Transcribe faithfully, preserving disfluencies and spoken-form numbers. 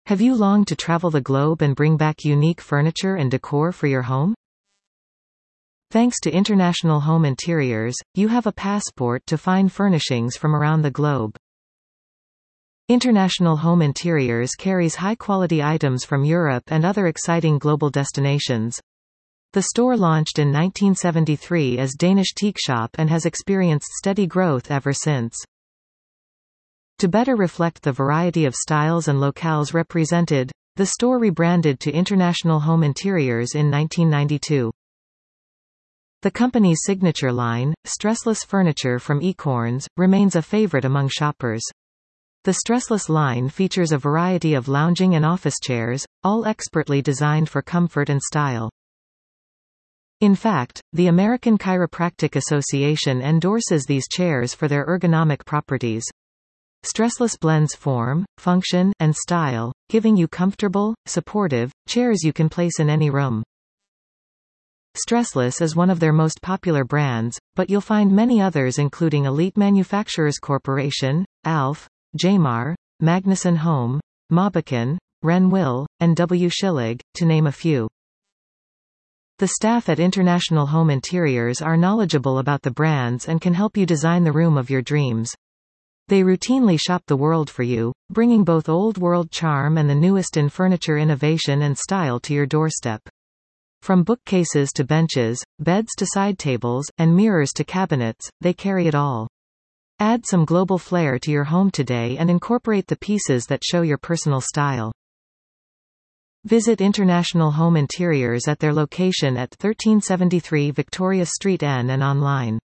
Have you longed to travel the globe and bring back unique furniture and decor for your home? Thanks to International Home Interiors, you have a passport to fine furnishings from around the globe. International Home Interiors carries high-quality items from Europe and other exciting global destinations. The store launched in nineteen seventy-three as Danish Teak Shop and has experienced steady growth ever since. To better reflect the variety of styles and locales represented, the store rebranded to International Home Interiors in nineteen ninety-two. The company's signature line, stressless furniture from Ecorns, remains a favorite among shoppers. The stressless line features a variety of lounging and office chairs, all expertly designed for comfort and style. In fact, the American Chiropractic Association endorses these chairs for their ergonomic properties. Stressless blends form, function, and style, giving you comfortable, supportive chairs you can place in any room. Stressless is one of their most popular brands, but you'll find many others including Elite Manufacturers Corporation, Alf, Jamar, Magnuson Home, Mobican, Renwill, and W. Schillig, to name a few. The staff at International Home Interiors are knowledgeable about the brands and can help you design the room of your dreams. They routinely shop the world for you, bringing both old-world charm and the newest in furniture innovation and style to your doorstep. From bookcases to benches, beds to side tables, and mirrors to cabinets, they carry it all. Add some global flair to your home today and incorporate the pieces that show your personal style. Visit International Home Interiors at their location at thirteen seventy-three Victoria Street N and online.